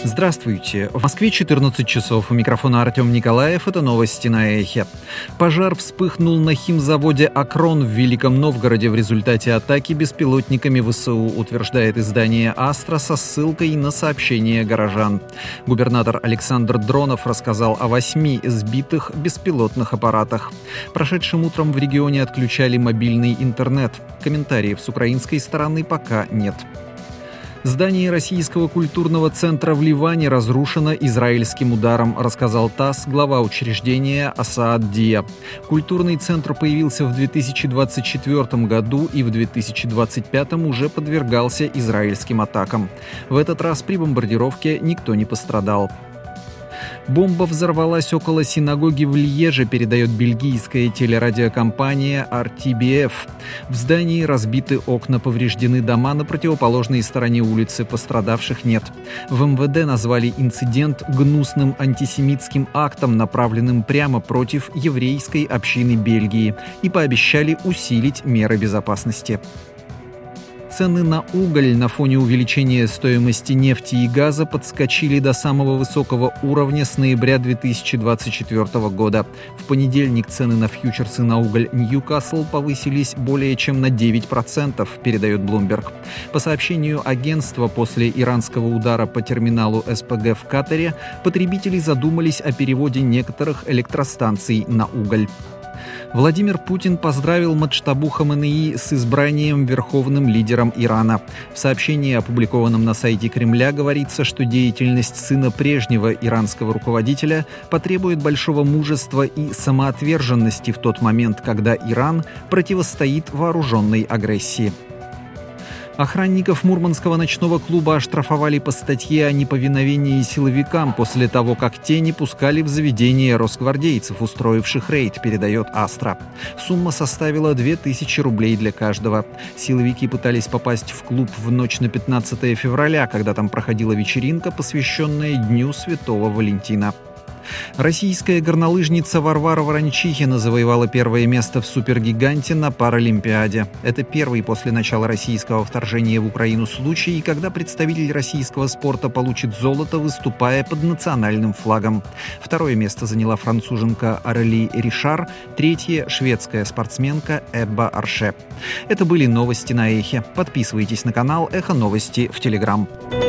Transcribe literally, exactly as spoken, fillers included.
Здравствуйте. В Москве четырнадцать часов. У микрофона Артем Николаев. Это новости на Эхе. Пожар вспыхнул на химзаводе «Акрон» в Великом Новгороде в результате атаки беспилотниками ВСУ, утверждает издание «Астра» со ссылкой на сообщение горожан. Губернатор Александр Дронов рассказал о восьми сбитых беспилотных аппаратах. Прошедшим утром в регионе отключали мобильный интернет. Комментариев с украинской стороны пока нет. Здание Российского культурного центра в Ливане разрушено израильским ударом, рассказал ТАСС глава учреждения Асаад Дия. Культурный центр появился в две тысячи двадцать четвёртом году и в две тысячи двадцать пятом уже подвергался израильским атакам. В этот раз при бомбардировке никто не пострадал. Бомба взорвалась около синагоги в Льеже, передает бельгийская телерадиокомпания ар ти би эф. В здании разбиты окна, повреждены дома на противоположной стороне улицы, пострадавших нет. В эм вэ дэ назвали инцидент гнусным антисемитским актом, направленным прямо против еврейской общины Бельгии, и пообещали усилить меры безопасности. Цены на уголь на фоне увеличения стоимости нефти и газа подскочили до самого высокого уровня с ноября две тысячи двадцать четвёртого года. В понедельник цены на фьючерсы на уголь Ньюкасл повысились более чем на девять процентов, передает Bloomberg. По сообщению агентства, после иранского удара по терминалу эс пэ гэ в Катаре потребители задумались о переводе некоторых электростанций на уголь. Владимир Путин поздравил Муджтабу Хаменеи с избранием верховным лидером Ирана. В сообщении, опубликованном на сайте Кремля, говорится, что деятельность сына прежнего иранского руководителя потребует большого мужества и самоотверженности в тот момент, когда Иран противостоит вооруженной агрессии. Охранников Мурманского ночного клуба оштрафовали по статье о неповиновении силовикам после того, как те не пускали в заведение росгвардейцев, устроивших рейд, передает Астра. Сумма составила две тысячи рублей для каждого. Силовики пытались попасть в клуб в ночь на пятнадцатое февраля, когда там проходила вечеринка, посвященная Дню Святого Валентина. Российская горнолыжница Варвара Ворончихина завоевала первое место в супергиганте на Паралимпиаде. Это первый после начала российского вторжения в Украину случай, когда представитель российского спорта получит золото, выступая под национальным флагом. Второе место заняла француженка Арели Ришар, третье – шведская спортсменка Эбба Арше. Это были новости на Эхе. Подписывайтесь на канал Эхо Новости в Телеграм.